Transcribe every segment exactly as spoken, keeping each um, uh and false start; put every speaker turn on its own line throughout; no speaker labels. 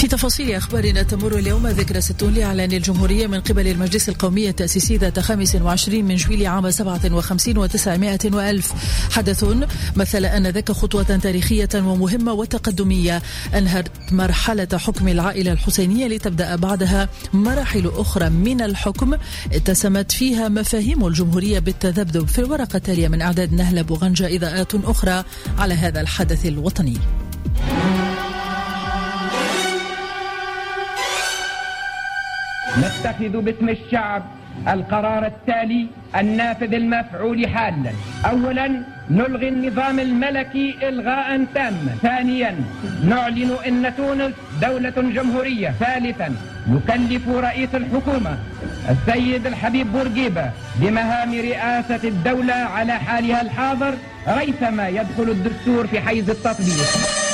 في تفاصيل أخبارنا، تمر اليوم ذكرى ستون لإعلان الجمهورية من قبل المجلس القومي التأسيسي ذات خامس وعشرين من جويلية عام سبعة وخمسين وتسعمائة وألف. حدث مثل آنذاك خطوة تاريخية ومهمة وتقدمية أنهت مرحلة حكم العائلة الحسينية لتبدأ بعدها مراحل أخرى من الحكم اتسمت فيها مفاهيم الجمهورية بالتذبذب. في الورقة التالية من إعداد نهلة بوغنجة إضاءات أخرى على هذا الحدث الوطني.
نتخذ باسم الشعب القرار التالي النافذ المفعول حالا. أولا، نلغي النظام الملكي إلغاء تاما. ثانيا، نعلن أن تونس دولة جمهورية. ثالثا، نكلف رئيس الحكومة السيد الحبيب بورقيبة بمهام رئاسة الدولة على حالها الحاضر ريثما يدخل الدستور في حيز التطبيق.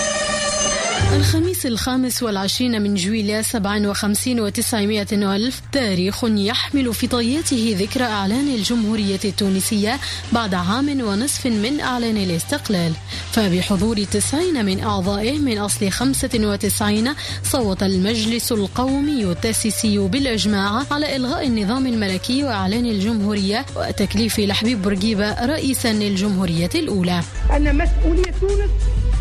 الخميس الخامس والعشرين من جويلية سبعة وخمسين وتسعمائة ألف، تاريخ يحمل في طياته ذكرى إعلان الجمهورية التونسية بعد عام ونصف من إعلان الاستقلال. فبحضور تسعين من أعضائه من أصل خمسة وتسعين صوت المجلس القومي التأسيسي بالإجماع على إلغاء النظام الملكي وإعلان الجمهورية وتكليف الحبيب بورقيبة رئيسا للجمهورية الأولى.
أن مسؤولية تونس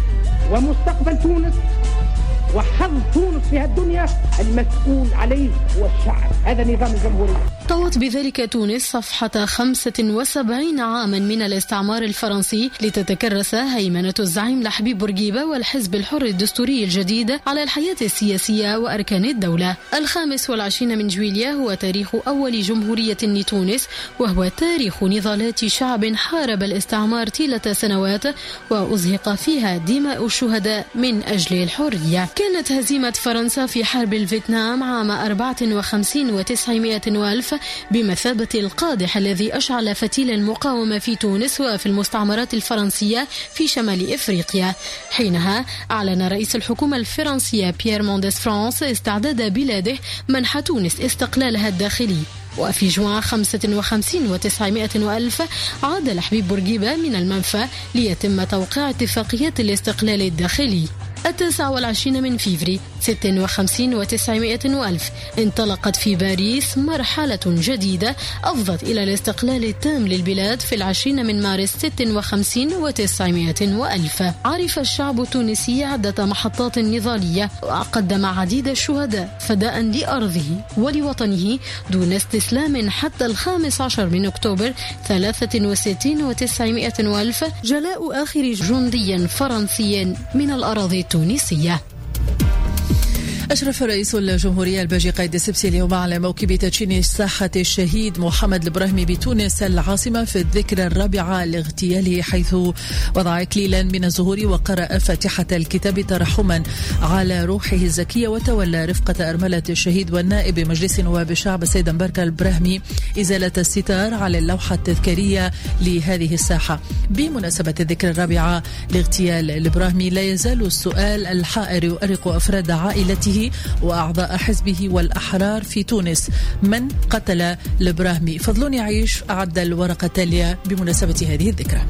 ومستقبل تونس وحظ تونس في الدنيا المسؤول عليه هو الشعب. هذا نظام الجمهورية.
طوت بذلك تونس صفحة خمسة وسبعين عاما من الاستعمار الفرنسي لتتكرس هيمنة الزعيم الحبيب بورقيبة والحزب الحر الدستوري الجديد على الحياة السياسية وأركان الدولة. الخامس والعشرين من جويلية هو تاريخ أول جمهورية لتونس، وهو تاريخ نضالات شعب حارب الاستعمار طيلة سنوات وأزهق فيها دماء الشهداء من أجل الحرية. كانت هزيمة فرنسا في حرب الفيتنام عام أربعة وخمسين وتسعمائة ألف بمثابة القادح الذي أشعل فتيل المقاومة في تونس وفي المستعمرات الفرنسية في شمال إفريقيا. حينها أعلن رئيس الحكومة الفرنسية بيير مونديس فرانس استعداد بلاده منح تونس استقلالها الداخلي. وفي جوان خمسة وخمسين وتسعمائة ألف عاد الحبيب بورقيبة من المنفى ليتم توقيع اتفاقيات الاستقلال الداخلي. التاسع والعشرين من فيفري ستة وخمسين وتسعمائة ألف انطلقت في باريس مرحلة جديدة أفضت إلى الاستقلال التام للبلاد في العشرين من مارس ستة وخمسين وتسعمائة ألف. عرف الشعب التونسي عدة محطات نضالية وقدم عديد الشهداء فداء لأرضه ولوطنه دون استسلام حتى الخامس عشر من أكتوبر ثلاثة وستين وتسعمائة ألف، جلاء آخر جندي فرنسي من الأراضي التونسية.
أشرف رئيس الجمهورية الباجي قايد السبسي اليوم على موكب تدشين ساحة الشهيد محمد البراهمي بتونس العاصمة في الذكرى الرابعة لاغتياله، حيث وضع إكليلا من الزهور وقرأ فاتحة الكتاب ترحما على روحه الزكية، وتولى رفقة أرملة الشهيد والنائب مجلس نواب الشعب السيد مبارك البراهمي إزالة الستار على اللوحة التذكارية لهذه الساحة. بمناسبة الذكرى الرابعة لاغتيال البراهمي لا يزال السؤال الحائر يؤرق أفراد عائلته وأعضاء حزبه والأحرار في تونس: من قتل البراهمي؟ فضلون يعيش أعد الورقة التالية بمناسبة هذه الذكرى.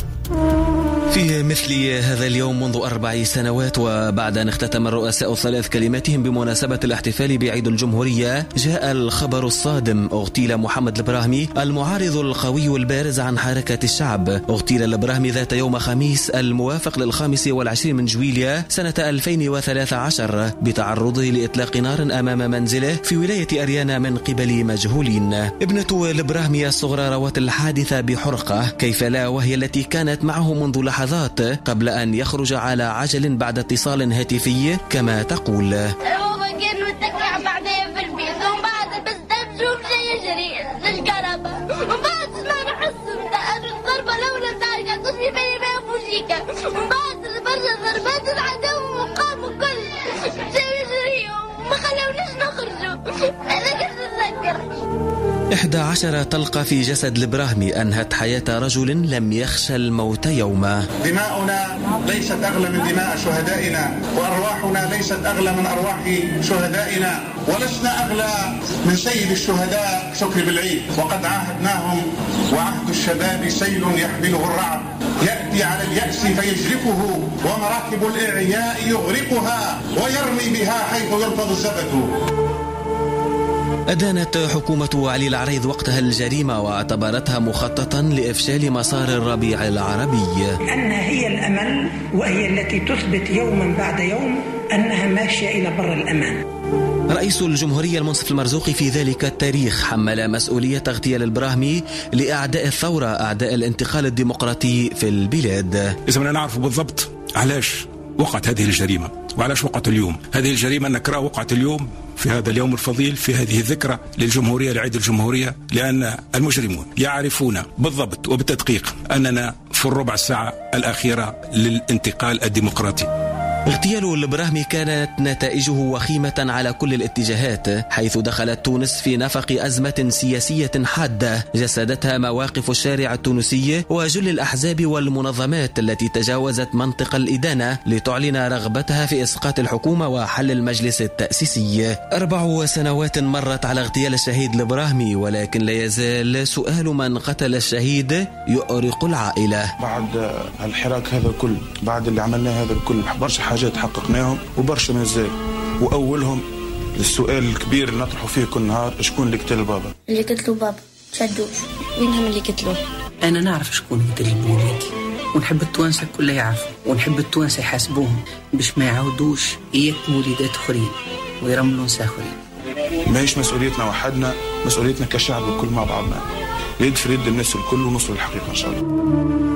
في مثل هذا اليوم منذ أربع سنوات، وبعد أن اختتم الرؤساء الثلاث كلماتهم بمناسبة الاحتفال بعيد الجمهورية، جاء الخبر الصادم: اغتيل محمد البراهمي المعارض القوي البارز عن حركة الشعب. اغتيل البراهمي ذات يوم خميس الموافق للخامس والعشرين من جويلية سنة ألفين وثلاثة عشر بتعرضه لإطلاق نار أمام منزله في ولاية أريانا من قبل مجهولين. ابنة البراهمي الصغرى روت الحادثة بحرقة، كيف لا وهي التي كانت معه منذ لحظات قبل أن يخرج على عجل بعد اتصال هاتفي كما تقول:
هو كان متكع بعدين في البيت، وبعد بس نشوف شيء يجري الكهرباء، وبعد ما نحس الضربة الأولى بتاعي تصفي بيني وبين فوجيكا، وبعد برجع ضربات العدو وقاموا كل شيء يجري وما خلوناش نخرجوا. أنا كنت أتذكر
إحدى عشر طلقة في جسد البراهمي أنهت حياة رجل لم يخشى الموت يوما.
دماؤنا ليست أغلى من دماء شهدائنا، وأرواحنا ليست أغلى من أرواح شهدائنا، ولسنا أغلى من سيد الشهداء شكري بالعيد. وقد عاهدناهم وعهد الشباب سيل يحمله الرعد، يأتي على اليأس فيجرفه ومراكب الإعياء يغرقها ويرمي بها حيث يلفظ الزبد.
أدانت حكومة علي العريض وقتها الجريمة واعتبرتها مخططا لإفشال مسار الربيع العربي.
أنها هي الأمل وهي التي تثبت يوما بعد يوم أنها ماشية إلى بر الأمان.
رئيس الجمهورية المنصف المرزوقي في ذلك التاريخ حمل مسؤولية اغتيال البراهمي لأعداء الثورة، أعداء الانتقال الديمقراطي في البلاد.
إذا بدنا نعرف بالضبط علاش وقعت هذه الجريمة وعلاش وقعت اليوم. هذه الجريمة نكراء وقعت اليوم في هذا اليوم الفضيل، في هذه الذكرى للجمهورية، لعيد الجمهورية، لأن المجرمون يعرفون بالضبط وبالتدقيق أننا في الربع ساعة الأخيرة للانتقال الديمقراطي.
اغتيال البراهمي كانت نتائجه وخيمة على كل الاتجاهات، حيث دخلت تونس في نفق أزمة سياسية حادة جسدتها مواقف الشارع التونسي وجل الأحزاب والمنظمات التي تجاوزت منطق الإدانة لتعلن رغبتها في إسقاط الحكومة وحل المجلس التأسيسي. أربع سنوات مرت على اغتيال الشهيد البراهمي، ولكن لا يزال سؤال من قتل الشهيد يؤرق العائلة.
بعد الحراك هذا الكل، بعد اللي عملناه هذا الكل، برشا حاجات حققناهم وبرشا مازال، وأولهم السؤال الكبير اللي نطرحه فيه كل نهار: شكون اللي قتل بابا؟
اللي قتلوا بابا شدوش، وينهم اللي قتلوه؟
أنا نعرف شكون قتل بولادي، ونحب التوانسة كلها يعرفوا، ونحب التوانسة يحاسبوهم باش ما يعودوش يقتلوا وليدات أخرين ويرملوا نساء أخرين.
ماهيش مسؤوليتنا وحدنا، مسؤوليتنا كشعب الكل مع بعضنا، يد في يد الناس الكل ونوصل للحقيقة إن شاء الله.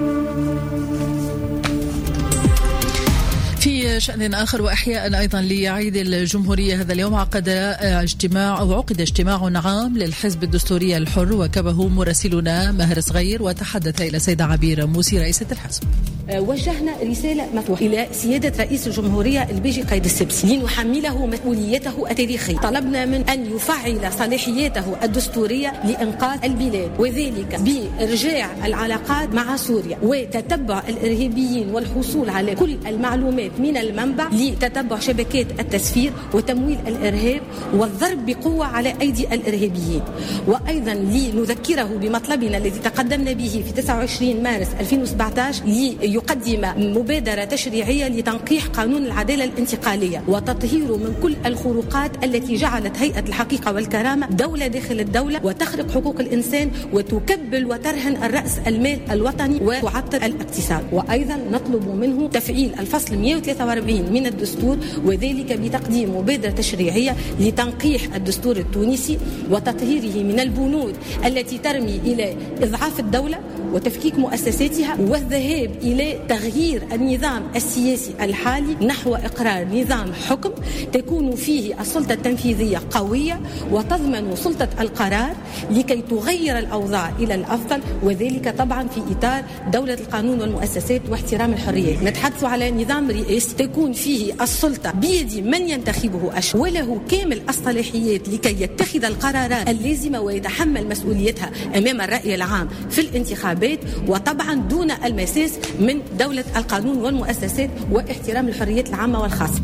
في شأن آخر وإحياء أيضا لعيد الجمهورية، هذا اليوم عقد اجتماع أو عقد اجتماع عام للحزب الدستوري الحر، وكبه مراسلنا ماهر صغير وتحدث إلى سيدة عبير موسي رئيسة الحزب.
وجهنا رسالة مفتوحة إلى سيادة رئيس الجمهورية البيجي قايد السبسي لنحمله مسؤوليته التاريخية. طلبنا من أن يفعل صلاحياته الدستورية لإنقاذ البلاد، وذلك بإرجاع العلاقات مع سوريا وتتبع الإرهابيين والحصول على كل المعلومات من المنبع لتتبع شبكات التسفير وتمويل الإرهاب والضرب بقوة على أيدي الإرهابيين، وأيضا لنذكره بمطلبنا الذي تقدمنا به في تسعة وعشرين مارس ألفين وسبعة عشر ليقدم مبادرة تشريعية لتنقيح قانون العدالة الانتقالية وتطهيره من كل الخروقات التي جعلت هيئة الحقيقة والكرامة دولة داخل الدولة وتخرق حقوق الإنسان وتكبل وترهن الرأس المال الوطني وتعطل الاقتصاد. وأيضا نطلب منه تفعيل الفصل مئة وثلاثة وأربعين من الدستور، وذلك بتقديم مبادرة تشريعية لتنقيح الدستور التونسي وتطهيره من البنود التي ترمي إلى إضعاف الدولة وتفكيك مؤسساتها والذهاب إلى تغيير النظام السياسي الحالي نحو إقرار نظام حكم تكون فيه السلطة التنفيذية قوية وتضمن سلطة القرار لكي تغير الأوضاع إلى الأفضل، وذلك طبعا في إطار دولة القانون والمؤسسات واحترام الحريات. نتحدث على نظام رئاسي تكون فيه السلطة بيد من ينتخبه أشخاص وله كامل الصلاحيات لكي يتخذ القرارات اللازمة ويتحمل مسؤوليتها أمام الرأي العام في الانتخابات، وطبعا دون المساس من دولة القانون والمؤسسات واحترام الحريات العامة والخاصة.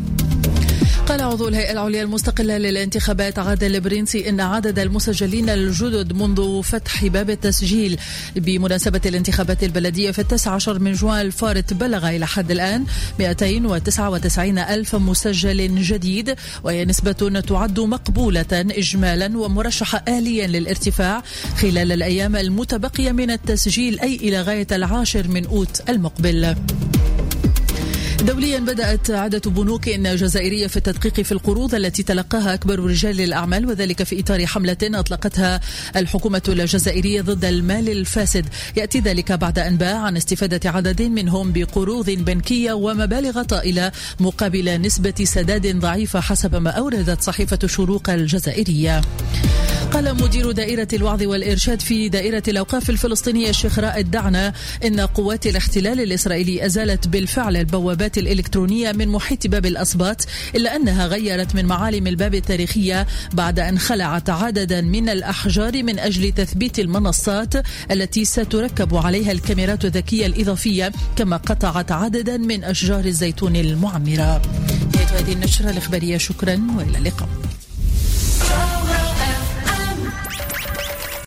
قال عضو الهيئة العليا المستقلة للانتخابات عادل البرنسي إن عدد المسجلين الجدد منذ فتح باب التسجيل بمناسبة الانتخابات البلدية في التاسع عشر من جوان الفارط بلغ إلى حد الآن مئتين وتسعة وتسعين ألف مسجل جديد، وهي نسبة تعد مقبولة إجمالا ومرشحة آليا للارتفاع خلال الأيام المتبقية من التسجيل، أي إلى غاية العاشر من أوت المقبل. دوليا بدأت عدة بنوك جزائرية في التدقيق في القروض التي تلقاها أكبر رجال الأعمال، وذلك في إطار حملة أطلقتها الحكومة الجزائرية ضد المال الفاسد. يأتي ذلك بعد أنباء عن استفادة عدد منهم بقروض بنكية ومبالغ طائلة مقابل نسبة سداد ضعيفة حسب ما أوردت صحيفة الشروق الجزائرية. قال مدير دائرة الوعظ والإرشاد في دائرة الأوقاف الفلسطينية الشيخ رائد دعنا إن قوات الاحتلال الإسرائيلي أزالت بالفعل البوابات الإلكترونية من محيط باب الأسباط، إلا أنها غيرت من معالم الباب التاريخية بعد أن خلعت عددا من الأحجار من أجل تثبيت المنصات التي ستركب عليها الكاميرات الذكية الإضافية، كما قطعت عددا من أشجار الزيتون المعمرة. هذه النشرة الإخبارية، شكرا وإلى اللقاء.